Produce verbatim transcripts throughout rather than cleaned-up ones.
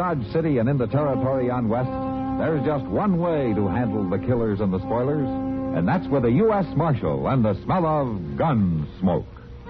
Dodge City and in the territory on west, there's just one way to handle the killers and the spoilers, and that's with a U S Marshal and the smell of gun smoke.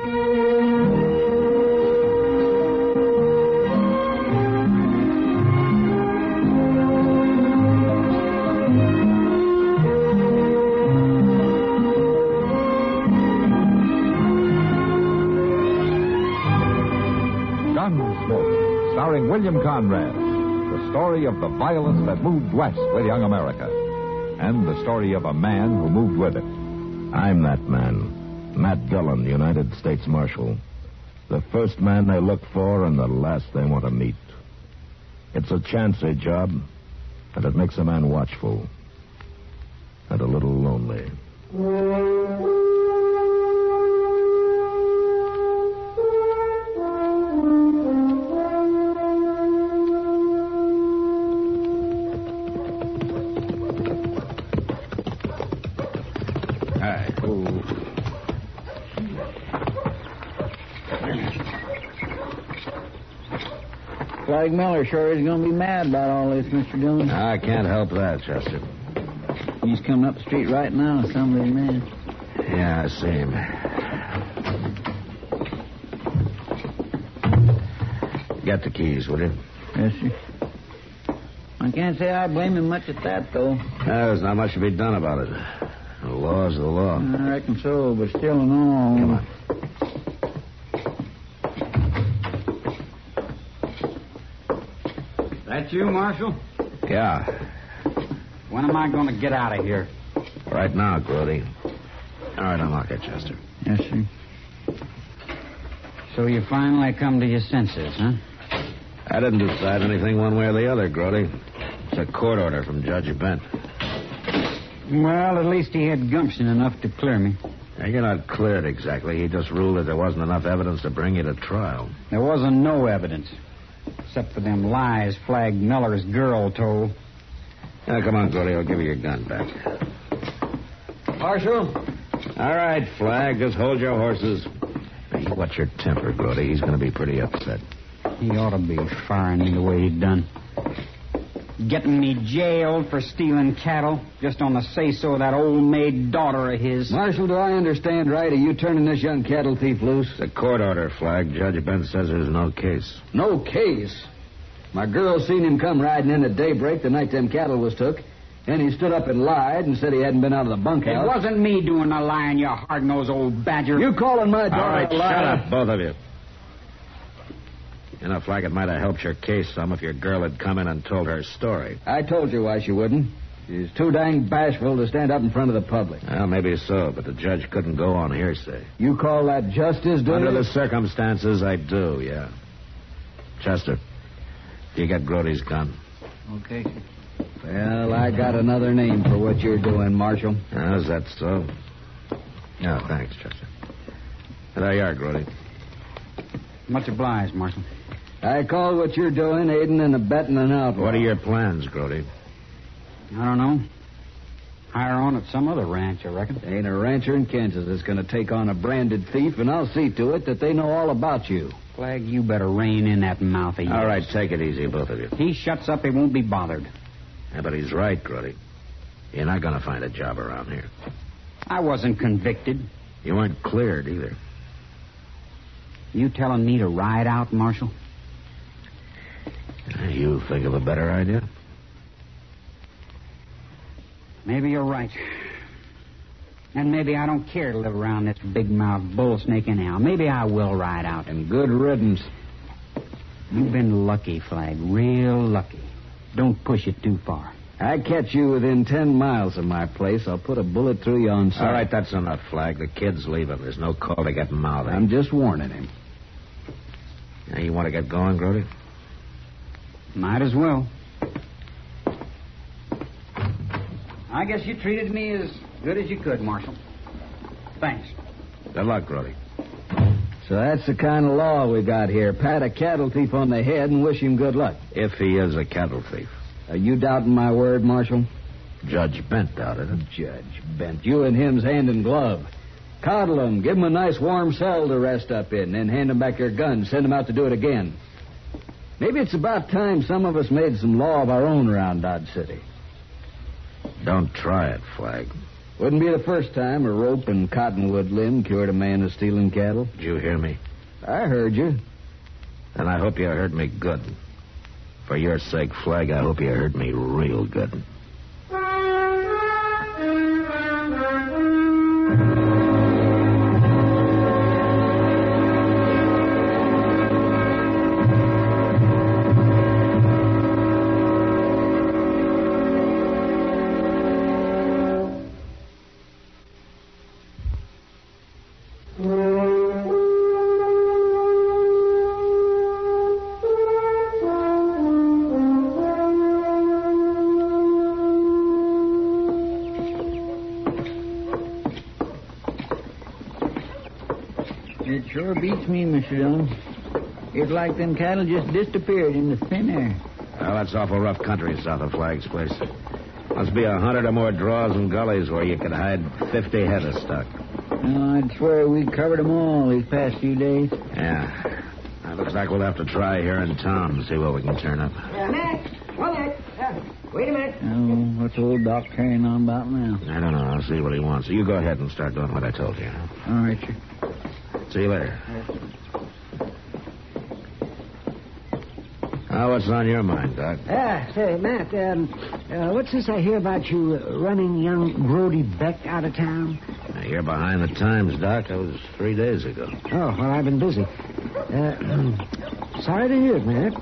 Gunsmoke, starring William Conrad. The story of the violence that moved west with young America. And the story of a man who moved with it. I'm that man. Matt Dillon, United States Marshal. The first man they look for and the last they want to meet. It's a chancy job, and it makes a man watchful. And a little lonely. Flag Miller sure is going to be mad about all this, Mister Dillon. I can't help that, Chester. He's coming up the street right now, somebody, man. Yeah, I see him. Get the keys, will you? Yes, sir. I can't say I blame him much at that, though. Uh, there's not much to be done about it. The law's the law. I reckon so, but still and all. Come on. That you, Marshal? Yeah. When am I going to get out of here? Right now, Grody. All right, unlock it, Chester. Yes, sir. So you finally come to your senses, huh? I didn't decide anything one way or the other, Grody. It's a court order from Judge Bent. Well, at least he had gumption enough to clear me. Now, you're not cleared exactly. He just ruled that there wasn't enough evidence to bring you to trial. There wasn't no evidence. Except for them lies Flag Miller's girl told. Now, come on, Grody. I'll give you your gun back. Marshal? All right, Flag. Just hold your horses. Hey, watch your temper, Grody. He's going to be pretty upset. He ought to be firing me the way he done. Getting me jailed for stealing cattle just on the say-so of that old maid daughter of his. Marshal, do I understand right? Are you turning this young cattle thief loose? It's a court order, Flag. Judge Bent says there's no case. No case? My girl seen him come riding in at daybreak the night them cattle was took. Then he stood up and lied and said he hadn't been out of the bunkhouse. It wasn't me doing the lying, you hard-nosed old badger. You calling my daughter All right, a liar? shut up, both of you. You know, Flag, it might have helped your case some if your girl had come in and told her story. I told you why she wouldn't. She's too dang bashful to stand up in front of the public. Well, maybe so, but the judge couldn't go on hearsay. You call that justice, do Under you? the circumstances, I do, yeah. Chester, you get Grody's gun. Okay. Well, I got another name for what you're doing, Marshal. Oh, is that so? Yeah, thanks, Chester. There you are, Grody. Much obliged, Marshal. I call what you're doing aiding and abetting an outlaw. What are your plans, Grody? I don't know. Hire on at some other ranch, I reckon. There ain't a rancher in Kansas that's going to take on a branded thief, and I'll see to it that they know all about you. Flag, you better rein in that mouth of yours. All right, take it easy, both of you. He shuts up, he won't be bothered. Yeah, but he's right, Grody. You're not going to find a job around here. I wasn't convicted. You weren't cleared, either. You telling me to ride out, Marshal? You think of a better idea? Maybe you're right. And maybe I don't care to live around this big-mouthed bull snake anyhow. Maybe I will ride out. And good riddance. You've been lucky, Flag. Real lucky. Don't push it too far. I catch you within ten miles of my place, I'll put a bullet through you on sight. All right, that's enough, Flag. The kid's leaving. There's no call to get mouthy. I'm just warning him. Now, you want to get going, Grody? Might as well. I guess you treated me as good as you could, Marshal. Thanks. Good luck, Grody. So that's the kind of law we got here. Pat a cattle thief on the head and wish him good luck. If he is a cattle thief. Are you doubting my word, Marshal? Judge Bent doubted it. Judge Bent. You and him's hand in glove. Coddle him. Give him a nice warm cell to rest up in. Then hand him back your gun. Send him out to do it again. Maybe it's about time some of us made some law of our own around Dodge City. Don't try it, Flag. Wouldn't be the first time a rope and cottonwood limb cured a man of stealing cattle. Did you hear me? I heard you. And I hope you heard me good. For your sake, Flag, I hope you heard me real good. It sure beats me, Mister Dillon. It's like them cattle just disappeared into thin air. Well, that's awful rough country south of Flag's place. Must be a hundred or more draws and gullies where you could hide fifty head of stock. Oh, I'd swear we covered them all these past few days. Yeah. It looks like we'll have to try here in town and see what we can turn up. Uh, Matt, one minute. Uh, wait a minute. Oh, what's old Doc carrying on about now? I don't know. I'll see what he wants. So you go ahead and start doing what I told you. All right, sir. See you later. Now, what's on your mind, Doc? Ah, say, Matt, um, uh, what's this I hear about you uh, running young Brody Beck out of town? Now, you're behind the times, Doc. That was three days ago. Oh, well, I've been busy. Uh, sorry to hear it, Matt.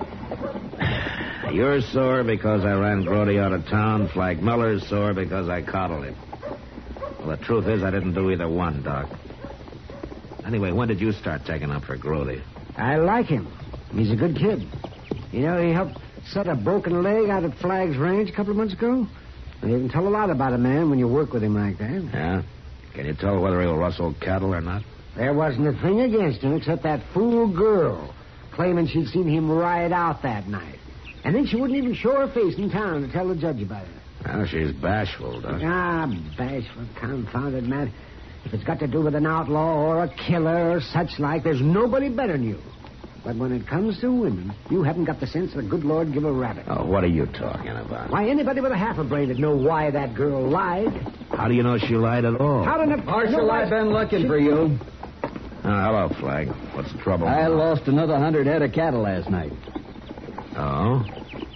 You're sore because I ran Brody out of town. Flag Miller's sore because I coddled him. Well, the truth is I didn't do either one, Doc. Anyway, when did you start taking up for Grody? I like him. He's a good kid. You know, he helped set a broken leg out at Flag's Ranch a couple of months ago. And you can tell a lot about a man when you work with him like that. Yeah? Can you tell whether he'll rustle cattle or not? There wasn't a thing against him except that fool girl claiming she'd seen him ride out that night. And then she wouldn't even show her face in town to tell the judge about it. Well, she's bashful, Doc. Ah, bashful, confounded man. If it's got to do with an outlaw or a killer or such like, there's nobody better than you. But when it comes to women, you haven't got the sense of the good Lord give a rabbit. Oh, what are you talking about? Why, anybody with a half a brain would know why that girl lied. How do you know she lied at all? How did it... Marshal, I've been looking for you. Oh, hello, Flag. What's the trouble? I lost another hundred head of cattle last night. Oh?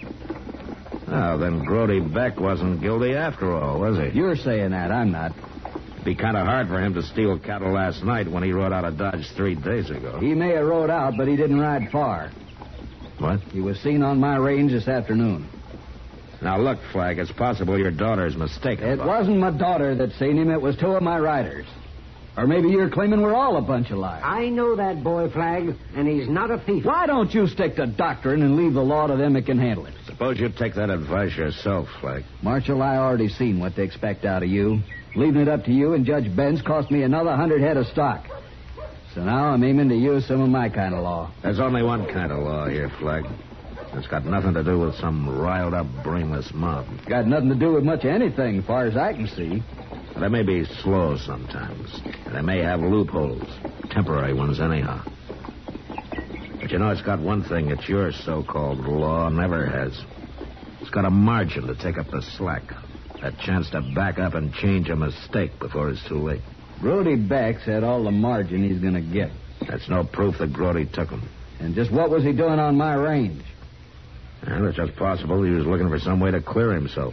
Oh, then Grody Beck wasn't guilty after all, was he? You're saying that. I'm not. It'd be kind of hard for him to steal cattle last night when he rode out of Dodge three days ago. He may have rode out, but he didn't ride far. What? He was seen on my range this afternoon. Now, look, Flag, it's possible your daughter's mistaken. It wasn't my daughter that seen him. It was two of my riders. Or maybe you're claiming we're all a bunch of liars. I know that boy, Flag, and he's not a thief. Why don't you stick to doctrine and leave the law to them that can handle it? Suppose you take that advice yourself, Flag. Marshal, I already seen what they expect out of you. Leaving it up to you and Judge Benz cost me another hundred head of stock. So now I'm aiming to use some of my kind of law. There's only one kind of law here, Flag. It's got nothing to do with some riled-up, brainless mob. Got nothing to do with much of anything, as far as I can see. They may be slow sometimes. And they may have loopholes. Temporary ones, anyhow. But you know, it's got one thing that your so-called law never has. It's got a margin to take up the slack. A chance to back up and change a mistake before it's too late. Brody Beck's had all the margin he's going to get. That's no proof that Grody took him. And just what was he doing on my range? And it's just possible he was looking for some way to clear himself.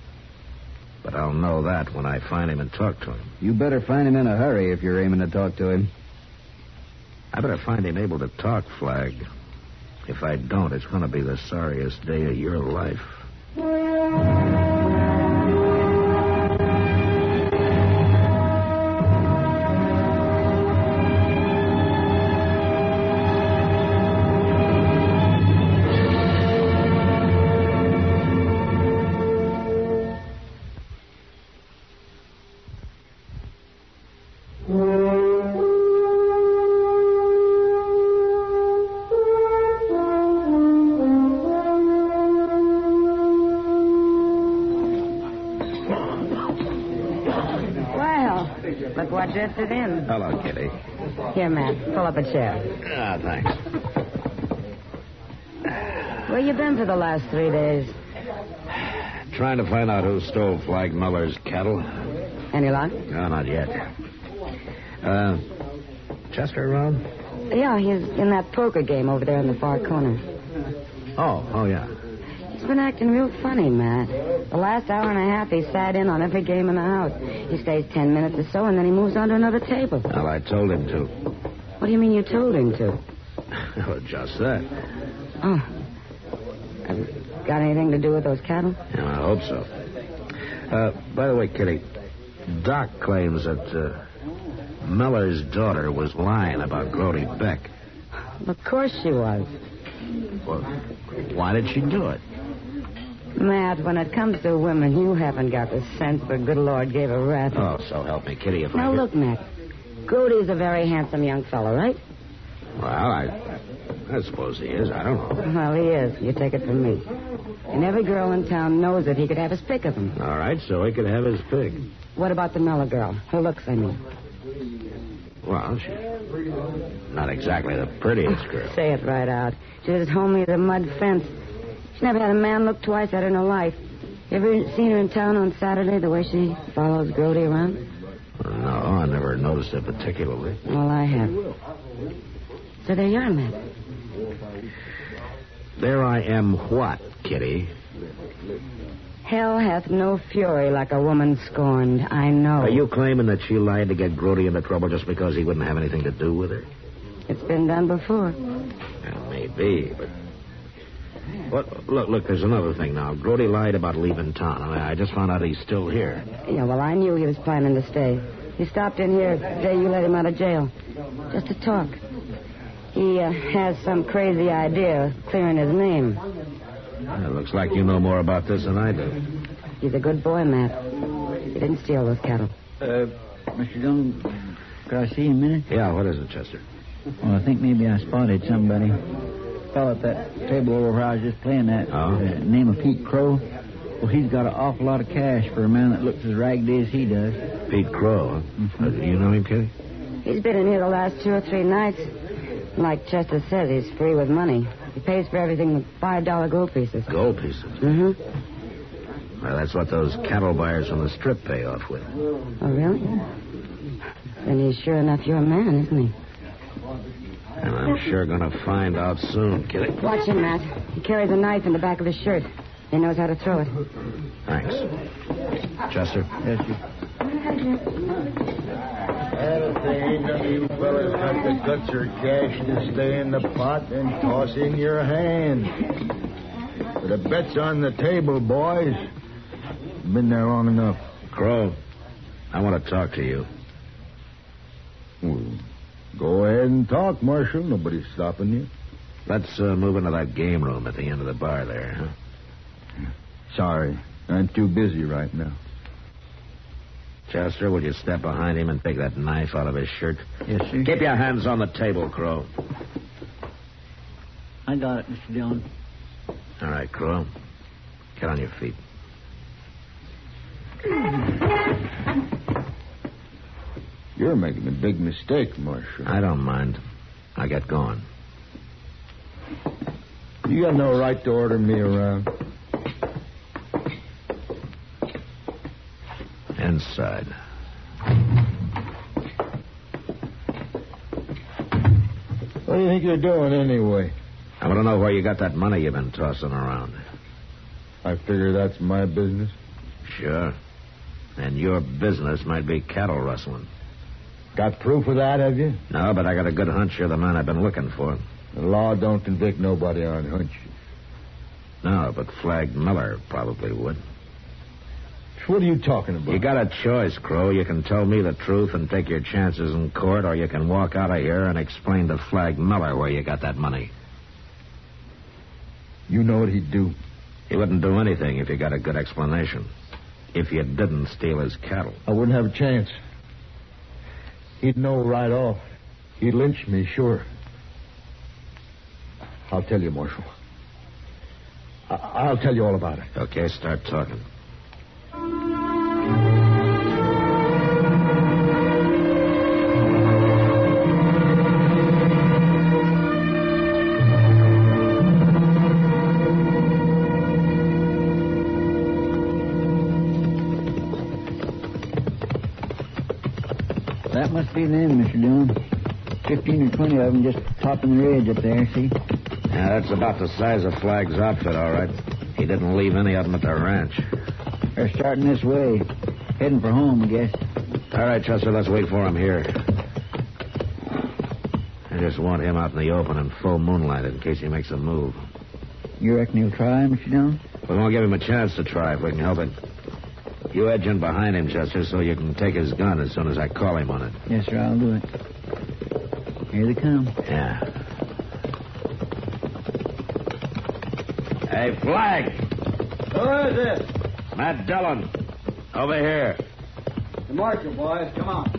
But I'll know that when I find him and talk to him. You better find him in a hurry if you're aiming to talk to him. I better find him able to talk, Flag. If I don't, it's going to be the sorriest day of your life. Look what drifted in. Hello, Kitty. Here, Matt. Pull up a chair. Ah, thanks. Where you been for the last three days? Trying to find out who stole Flag Miller's cattle. Any luck? No, not yet. Uh, Chester around? Yeah, he's in that poker game over there in the far corner. Oh, oh, yeah. He's been acting real funny, Matt. The last hour and a half, he sat in on every game in the house. He stays ten minutes or so, and then he moves on to another table. Well, I told him to. What do you mean you told him to? Well, just that. Oh. Have you got anything to do with those cattle? Yeah, I hope so. Uh, by the way, Kitty, Doc claims that uh, Miller's daughter was lying about Grody Beck. Of course she was. Well, why did she do it? Matt, when it comes to women, you haven't got the sense the good Lord gave a rat. Oh, so help me, Kitty, if Now, I... look, Matt. Grody's a very handsome young fellow, right? Well, I... I suppose he is. I don't know. Well, he is. You take it from me. And every girl in town knows that he could have his pick of them. All right, so he could have his pig. What about the Miller girl? Her looks, I mean. Well, she's not exactly the prettiest girl. Say it right out. She's as homely as a mud fence. She's never had a man look twice at her in her life. You ever seen her in town on Saturday, the way she follows Grody around? No, I never noticed it particularly. Well, I have. So there you are, Matt. There I am what, Kitty? Hell hath no fury like a woman scorned. I know. Are you claiming that she lied to get Grody into trouble just because he wouldn't have anything to do with her? It's been done before. Well, maybe, but... What, look, look, there's another thing now. Grody lied about leaving town. I, mean, I just found out he's still here. Yeah, well, I knew he was planning to stay. He stopped in here the day you let him out of jail. Just to talk. He uh, has some crazy idea of clearing his name. Well, it looks like you know more about this than I do. He's a good boy, Matt. He didn't steal those cattle. Uh, Mister Dillon, could I see you a minute? Yeah, what is it, Chester? Well, I think maybe I spotted somebody. Fell at that table over where I was just playing that. Oh? Uh, name of Pete Crow. Well, he's got an awful lot of cash for a man that looks as raggedy as he does. Pete Crow, huh? Mm-hmm. Uh, do you know him, Kitty? He's been in here the last two or three nights. Like Chester says, he's free with money. He pays for everything with five dollar gold pieces. Gold pieces? Mm-hmm. Well, that's what those cattle buyers from the strip pay off with. Oh, really? Then he's sure enough your man, isn't he? And I'm sure going to find out soon, Kitty. Watch him, Matt. He carries a knife in the back of his shirt. He knows how to throw it. Thanks. Chester? Yes, sir. And if they ain't none of you fellas got the guts or cash to stay in the pot, then toss in your hand. But the bet's on the table, boys. Been there long enough. Crow, I want to talk to you. Well, go ahead and talk, Marshal. Nobody's stopping you. Let's uh, move into that game room at the end of the bar there, huh? Sorry. I'm too busy right now. Chester, will you step behind him and take that knife out of his shirt? Yes, sir. Keep your hands on the table, Crow. I got it, Mister Dillon. All right, Crow. Get on your feet. You're making a big mistake, Marshal. I don't mind. I get going. You got no right to order me around. Inside. What do you think you're doing anyway? I want to know where you got that money you've been tossing around. I figure that's my business. Sure. And your business might be cattle rustling. Got proof of that, have you? No, but I got a good hunch you're the man I've been looking for. The law don't convict nobody on hunches. No, but Flag Miller probably would. What are you talking about? You got a choice, Crow. You can tell me the truth and take your chances in court, or you can walk out of here and explain to Flag Miller where you got that money. You know what he'd do. He wouldn't do anything if you got a good explanation. If you didn't steal his cattle. I wouldn't have a chance. He'd know right off. He'd lynch me, sure. I'll tell you, Marshal. I- I'll tell you all about it. Okay, start talking. That must be them, Mister Dillon. Fifteen or twenty of them just topping the ridge up there, see? Yeah, that's about the size of Flag's outfit, all right. He didn't leave any of them at the ranch. They're starting this way. Heading for home, I guess. All right, Chester, let's wait for him here. I just want him out in the open in full moonlight in case he makes a move. You reckon he'll try, Mister Dillon? We won't give him a chance to try if we can help it. You edge in behind him, Chester, so you can take his gun as soon as I call him on it. Yes, sir, I'll do it. Here they come. Yeah. Hey, Flag! Who is this? Matt Dillon. Over here. The marshal, boys. Come on.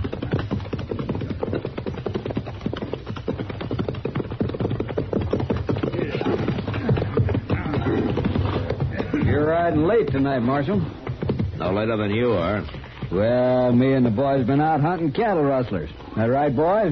You're riding late tonight, Marshal. No later than you are. Well, me and the boys been out hunting cattle rustlers. That right, boys?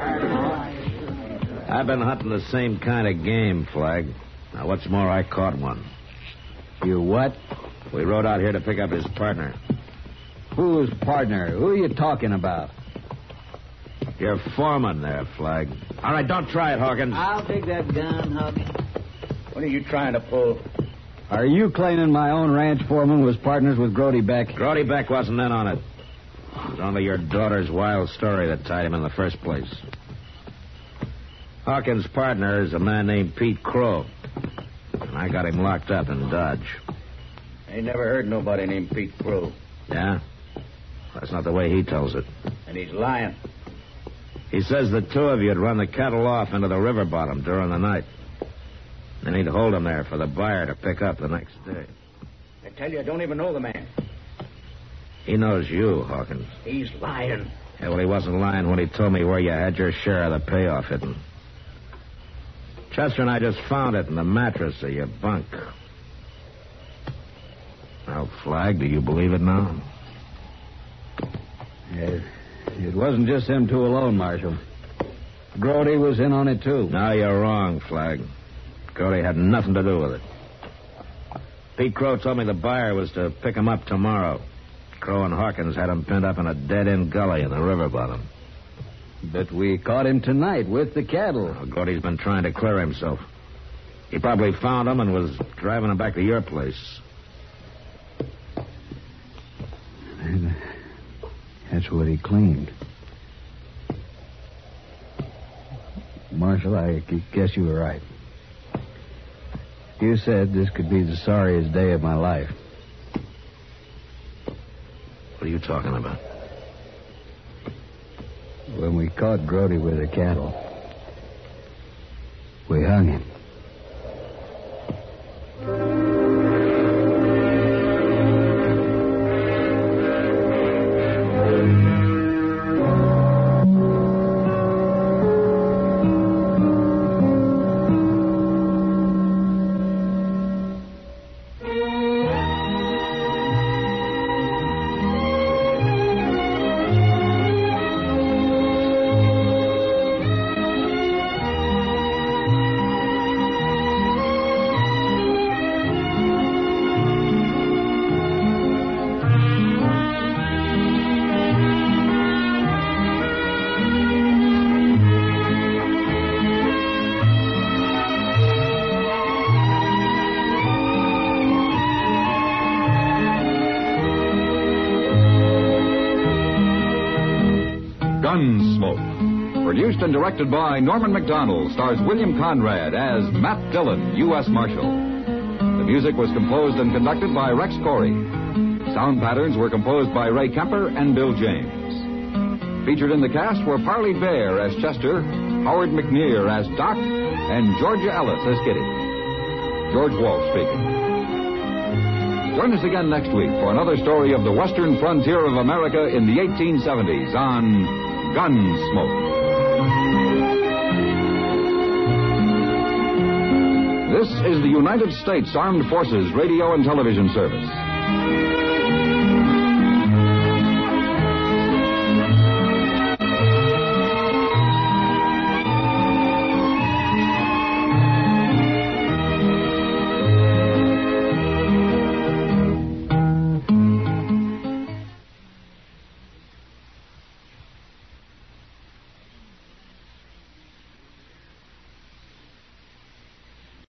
I've been hunting the same kind of game, Flag. Now, what's more, I caught one. You what? We rode out here to pick up his partner. Whose partner? Who are you talking about? Your foreman there, Flag. All right, don't try it, Hawkins. I'll take that gun, Hawkins. What are you trying to pull? Are you claiming my own ranch foreman was partners with Grody Beck? Grody Beck wasn't in on it. It was only your daughter's wild story that tied him in the first place. Hawkins' partner is a man named Pete Crow. And I got him locked up in Dodge. I never heard nobody named Pete Crow. Yeah? That's not the way he tells it. And he's lying. He says the two of you would run the cattle off into the river bottom during the night. Then he'd hold them there for the buyer to pick up the next day. I tell you, I don't even know the man. He knows you, Hawkins. He's lying. Yeah, well, he wasn't lying when he told me where you had your share of the payoff hidden. Chester and I just found it in the mattress of your bunk. Now, Flag, do you believe it now? It, it wasn't just them two alone, Marshal. Grody was in on it, too. No, you're wrong, Flag. Grody had nothing to do with it. Pete Crow told me the buyer was to pick him up tomorrow. Crow and Hawkins had him pinned up in a dead-end gully in the river bottom. But we caught him tonight with the cattle. Well, Grody's been trying to clear himself. He probably found him and was driving him back to your place. That's what he claimed. Marshal, I guess you were right. You said this could be the sorriest day of my life. What are you talking about? When we caught Grody with the cattle, we hung him. Gunsmoke. Produced and directed by Norman Macdonald, stars William Conrad as Matt Dillon, U S Marshal. The music was composed and conducted by Rex Corey. Sound patterns were composed by Ray Kemper and Bill James. Featured in the cast were Parley Bear as Chester, Howard McNear as Doc, and Georgia Ellis as Kitty. George Walsh speaking. Join us again next week for another story of the western frontier of America in the eighteen seventies on Gunsmoke. This is the United States Armed Forces Radio and Television Service.